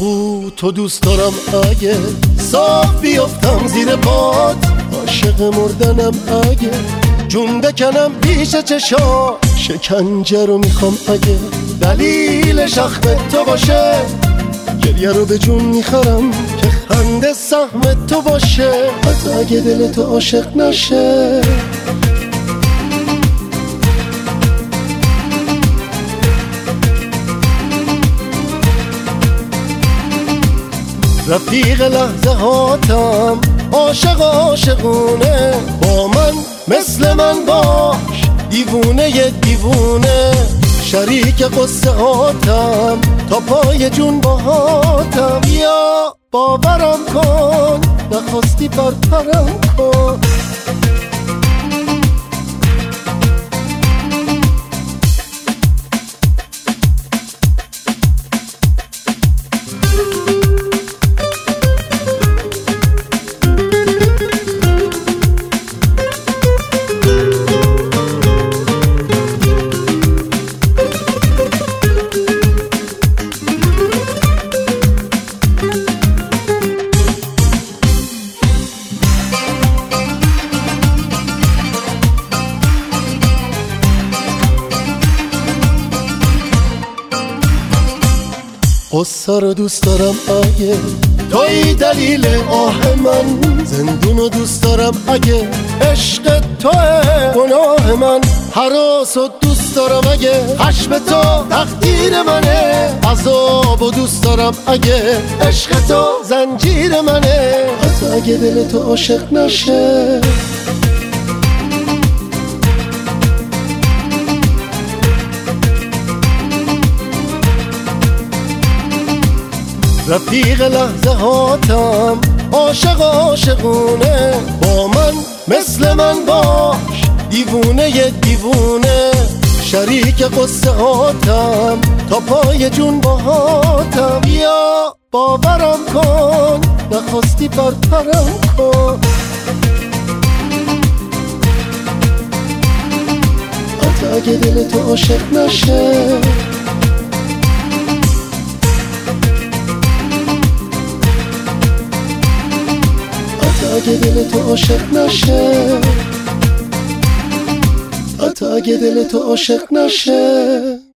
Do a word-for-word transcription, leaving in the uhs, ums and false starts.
او تو دوست دارم اگه صاف بیفتم زیر پات، عاشق مردنم اگه جون بکنم پیش چشا، شکنجه رو میخوام اگه دلیل شخم تو باشه، گریه رو به جون میخرم که خنده سهم تو باشه، حتی اگه دل تو عاشق نشه. رفیق لحظه هاتم عاشق عاشقونه، با من مثل من باش دیوونه دیوونه، شریک قصه هاتم تا پای جون باهاتم، یا باورم کن نخواستی برپرم کن. قصه رو دوست دارم اگه توی دلیل آه من، زندون رو دوست دارم اگه عشق توه گناه من، هراس رو دوست دارم اگه خشم تو تقدیر منه، عذاب رو دوست دارم اگه عشق تو زنجیر منه، حتی اگه دل تو عاشق نشه. رفیق لحظه هاتم عاشق عاشقونه، با من مثل من باش دیوونه دیوونه، شریک قصه هاتم تا پای جون باهاتم، یا باورم کن نخواستی برپرم کن. حتی اگه دل تو عاشق نشه، اگه دل تو عاشق نشه، حتی اگه دل تو عاشق نشه.